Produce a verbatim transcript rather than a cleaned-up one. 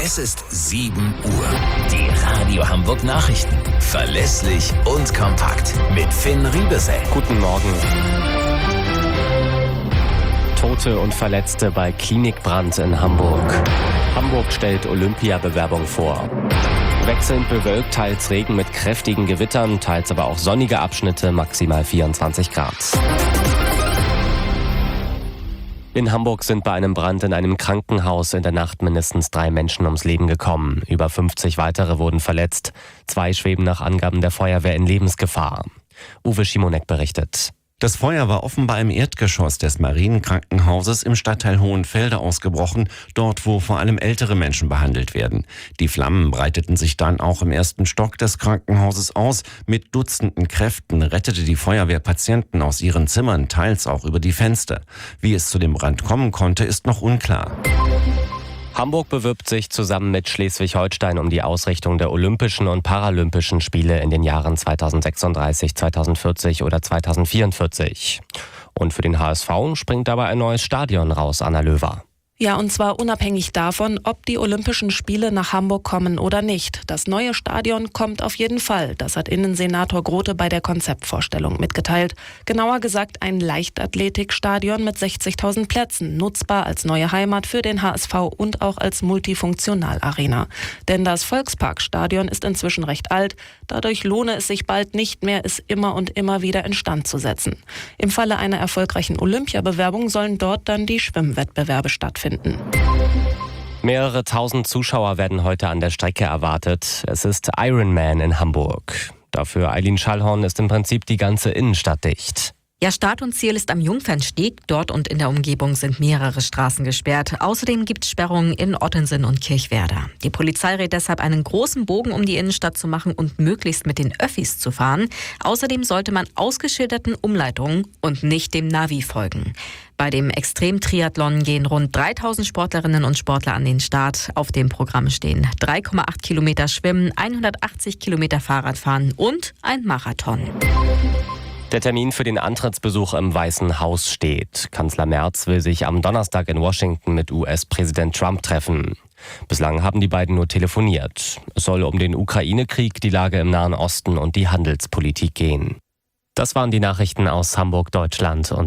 Es ist sieben Uhr. Die Radio Hamburg Nachrichten. Verlässlich und kompakt. Mit Finn Riebesell. Guten Morgen. Tote und Verletzte bei Klinikbrand in Hamburg. Hamburg stellt Olympiabewerbung vor. Wechselnd bewölkt, teils Regen mit kräftigen Gewittern, teils aber auch sonnige Abschnitte, maximal vierundzwanzig Grad. In Hamburg sind bei einem Brand in einem Krankenhaus in der Nacht mindestens drei Menschen ums Leben gekommen. Über fünfzig weitere wurden verletzt. Zwei schweben nach Angaben der Feuerwehr in Lebensgefahr. Uwe Schimonek berichtet. Das Feuer war offenbar im Erdgeschoss des Marienkrankenhauses im Stadtteil Hohenfelde ausgebrochen, dort wo vor allem ältere Menschen behandelt werden. Die Flammen breiteten sich dann auch im ersten Stock des Krankenhauses aus. Mit Dutzenden Kräften rettete die Feuerwehr Patienten aus ihren Zimmern, teils auch über die Fenster. Wie es zu dem Brand kommen konnte, ist noch unklar. Hamburg bewirbt sich zusammen mit Schleswig-Holstein um die Ausrichtung der Olympischen und Paralympischen Spiele in den Jahren zweitausendsechsunddreißig, zweitausendvierzig oder zweitausendvierundvierzig. Und für den H S V springt dabei ein neues Stadion raus, Anna Löwer. Ja, und zwar unabhängig davon, ob die Olympischen Spiele nach Hamburg kommen oder nicht. Das neue Stadion kommt auf jeden Fall. Das hat Innensenator Grote bei der Konzeptvorstellung mitgeteilt. Genauer gesagt ein Leichtathletikstadion mit sechzigtausend Plätzen, nutzbar als neue Heimat für den H S V und auch als Multifunktionalarena. Denn das Volksparkstadion ist inzwischen recht alt. Dadurch lohne es sich bald nicht mehr, es immer und immer wieder instand zu setzen. Im Falle einer erfolgreichen Olympiabewerbung sollen dort dann die Schwimmwettbewerbe stattfinden. Mehrere tausend Zuschauer werden heute an der Strecke erwartet. Es ist Ironman in Hamburg. Dafür Eileen Schallhorn ist im Prinzip die ganze Innenstadt dicht. Ja, Start und Ziel ist am Jungfernstieg. Dort und in der Umgebung sind mehrere Straßen gesperrt. Außerdem gibt es Sperrungen in Ottensen und Kirchwerder. Die Polizei rät deshalb, einen großen Bogen um die Innenstadt zu machen und möglichst mit den Öffis zu fahren. Außerdem sollte man ausgeschilderten Umleitungen und nicht dem Navi folgen. Bei dem Extremtriathlon gehen rund dreitausend Sportlerinnen und Sportler an den Start. Auf dem Programm stehen drei Komma acht Kilometer Schwimmen, hundertachtzig Kilometer Fahrradfahren und ein Marathon. Der Termin für den Antrittsbesuch im Weißen Haus steht. Kanzler Merz will sich am Donnerstag in Washington mit U S-Präsident Trump treffen. Bislang haben die beiden nur telefoniert. Es soll um den Ukraine-Krieg, die Lage im Nahen Osten und die Handelspolitik gehen. Das waren die Nachrichten aus Hamburg, Deutschland und